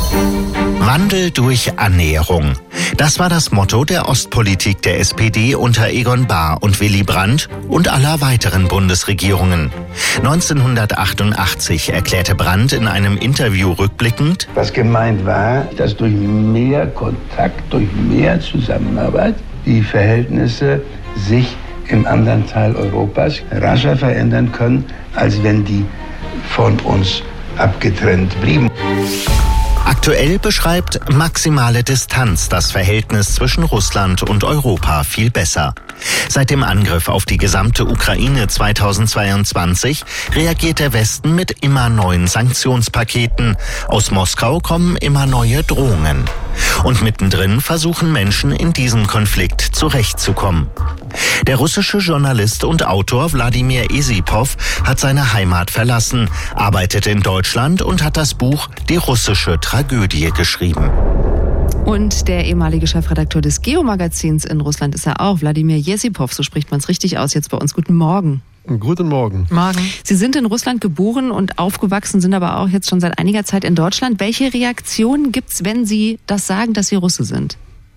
Wandel durch Annäherung. Das war das Motto der Ostpolitik der SPD unter Egon Bahr und Willy Brandt und aller weiteren Bundesregierungen. 1988 erklärte Brandt in einem Interview rückblickend: Was gemeint war, dass durch mehr Kontakt, durch mehr Zusammenarbeit die Verhältnisse sich im anderen Teil Europas rascher verändern können, als wenn die von uns abgetrennt blieben. Aktuell beschreibt maximale Distanz das Verhältnis zwischen Russland und Europa viel besser. Seit dem Angriff auf die gesamte Ukraine 2022 reagiert der Westen mit immer neuen Sanktionspaketen. Aus Moskau kommen immer neue Drohungen. Und mittendrin versuchen Menschen in diesem Konflikt zurechtzukommen. Der russische Journalist und Autor Wladimir Esipov hat seine Heimat verlassen, arbeitet in Deutschland und hat das Buch Die russische Tragödie geschrieben. Und der ehemalige Chefredakteur des Geo-Magazins in Russland ist er auch, Wladimir Esipov, so spricht man es richtig aus, jetzt bei uns. Guten Morgen. Guten Morgen. Morgen. Sie sind in Russland geboren und aufgewachsen, sind aber auch jetzt schon seit einiger Zeit in Deutschland. Welche Reaktionen gibt's, wenn Sie das sagen, dass Sie Russe sind?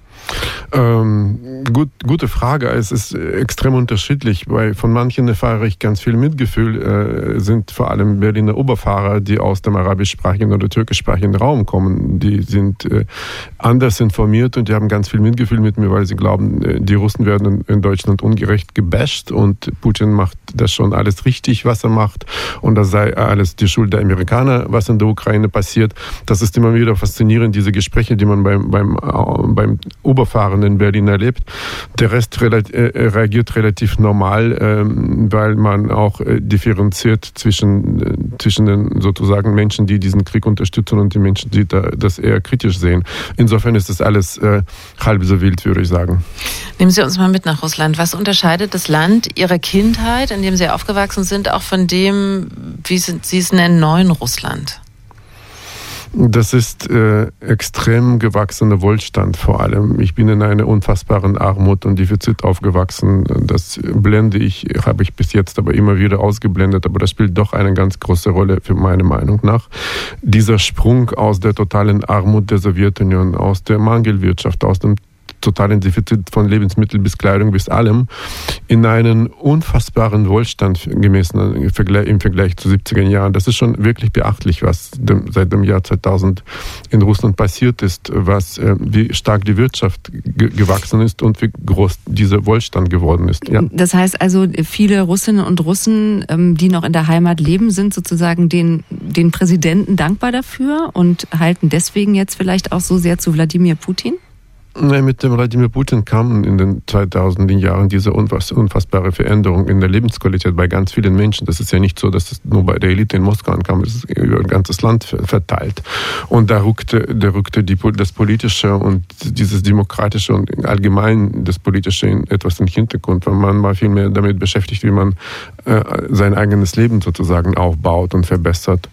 Gute Frage. Es ist extrem unterschiedlich, weil von manchen erfahre ich ganz viel Mitgefühl, sind vor allem Berliner Oberfahrer, die aus dem arabischsprachigen oder türkischsprachigen Raum kommen. Die sind anders informiert und die haben ganz viel Mitgefühl mit mir, weil sie glauben, die Russen werden in Deutschland ungerecht gebasht und Putin macht das schon alles richtig, was er macht, und das sei alles die Schuld der Amerikaner, was in der Ukraine passiert. Das ist immer wieder faszinierend, diese Gespräche, die man beim Oberfahren in Berlin erlebt. Der Rest reagiert relativ normal, weil man auch differenziert zwischen den sozusagen Menschen, die diesen Krieg unterstützen, und die Menschen, die das eher kritisch sehen. Insofern ist das alles halb so wild, würde ich sagen. Nehmen Sie uns mal mit nach Russland. Was unterscheidet das Land Ihrer Kindheit, in dem Sie aufgewachsen sind, auch von dem, wie Sie es nennen, neuen Russland? Das ist extrem gewachsener Wohlstand vor allem. Ich bin in einer unfassbaren Armut und Defizit aufgewachsen. Das habe ich bis jetzt aber immer wieder ausgeblendet, aber das spielt doch eine ganz große Rolle für meine Meinung nach. Dieser Sprung aus der totalen Armut der Sowjetunion, aus der Mangelwirtschaft, aus dem totalen Defizit von Lebensmitteln bis Kleidung bis allem, in einen unfassbaren Wohlstand im Vergleich zu 70er Jahren. Das ist schon wirklich beachtlich, was seit dem Jahr 2000 in Russland passiert ist, wie stark die Wirtschaft gewachsen ist und wie groß dieser Wohlstand geworden ist. Ja. Das heißt also, viele Russinnen und Russen, die noch in der Heimat leben, sind sozusagen den Präsidenten dankbar dafür und halten deswegen jetzt vielleicht auch so sehr zu Wladimir Putin? Mit dem Wladimir Putin kam in den 2000er Jahren diese unfassbare Veränderung in der Lebensqualität bei ganz vielen Menschen. Das ist ja nicht so, dass es nur bei der Elite in Moskau ankam, es ist über ein ganzes Land verteilt. Und da rückte das Politische und dieses Demokratische und allgemein das Politische in etwas in den Hintergrund, weil man war viel mehr damit beschäftigt, wie man sein eigenes Leben sozusagen aufbaut und verbessert.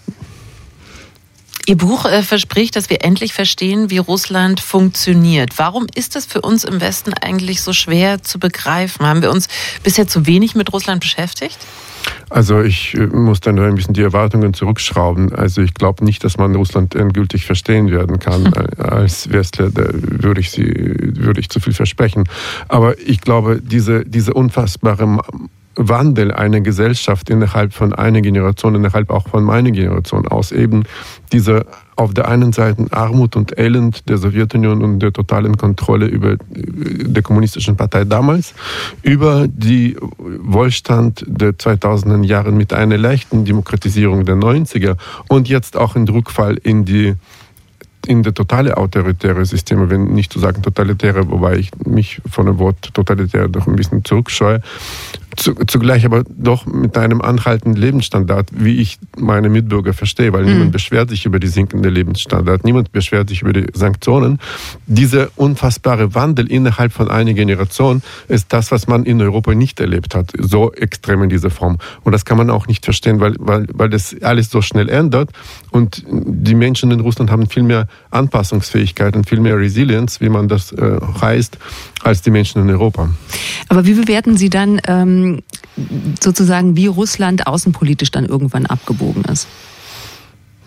Ihr Buch verspricht, dass wir endlich verstehen, wie Russland funktioniert. Warum ist das für uns im Westen eigentlich so schwer zu begreifen? Haben wir uns bisher zu wenig mit Russland beschäftigt? Also ich muss dann ein bisschen die Erwartungen zurückschrauben. Also ich glaube nicht, dass man Russland endgültig verstehen werden kann. Als Westler würde ich zu viel versprechen. Aber ich glaube, diese unfassbare Wandel einer Gesellschaft innerhalb von einer Generation, innerhalb auch von meiner Generation aus eben dieser auf der einen Seite Armut und Elend der Sowjetunion und der totalen Kontrolle über der kommunistischen Partei damals, über die Wohlstand der 2000er Jahre mit einer leichten Demokratisierung der 90er und jetzt auch ein Rückfall in der totale autoritäre Systeme, wenn nicht zu sagen totalitäre, wobei ich mich von dem Wort totalitär doch ein bisschen zurückscheue, zugleich aber doch mit einem anhaltenden Lebensstandard, wie ich meine Mitbürger verstehe, weil niemand beschwert sich über die sinkende Lebensstandard, niemand beschwert sich über die Sanktionen. Dieser unfassbare Wandel innerhalb von einer Generation ist das, was man in Europa nicht erlebt hat, so extrem in dieser Form. Und das kann man auch nicht verstehen, weil das alles so schnell ändert und die Menschen in Russland haben viel mehr Anpassungsfähigkeit und viel mehr Resilienz, wie man das heißt, als die Menschen in Europa. Aber wie bewerten Sie dann sozusagen, wie Russland außenpolitisch dann irgendwann abgebogen ist?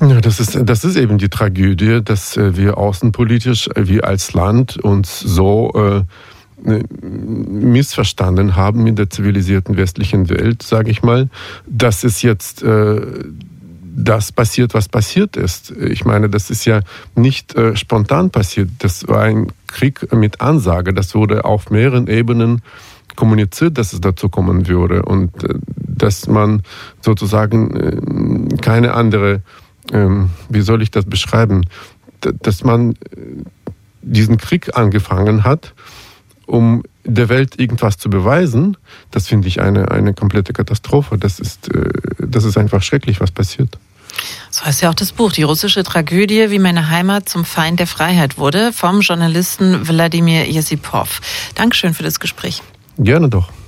Ja, das ist eben die Tragödie, dass wir außenpolitisch, wie als Land uns so missverstanden haben in der zivilisierten westlichen Welt, sage ich mal, dass es jetzt das passiert, was passiert ist. Ich meine, das ist ja nicht spontan passiert. Das war ein Krieg mit Ansage. Das wurde auf mehreren Ebenen kommuniziert, dass es dazu kommen würde und dass man sozusagen keine andere, wie soll ich das beschreiben, dass man diesen Krieg angefangen hat, um der Welt irgendwas zu beweisen. Das finde ich eine komplette Katastrophe. Das ist einfach schrecklich, was passiert. So heißt ja auch das Buch, die russische Tragödie, wie meine Heimat zum Feind der Freiheit wurde, vom Journalisten Wladimir Jesipow. Dankeschön für das Gespräch. Gerne doch.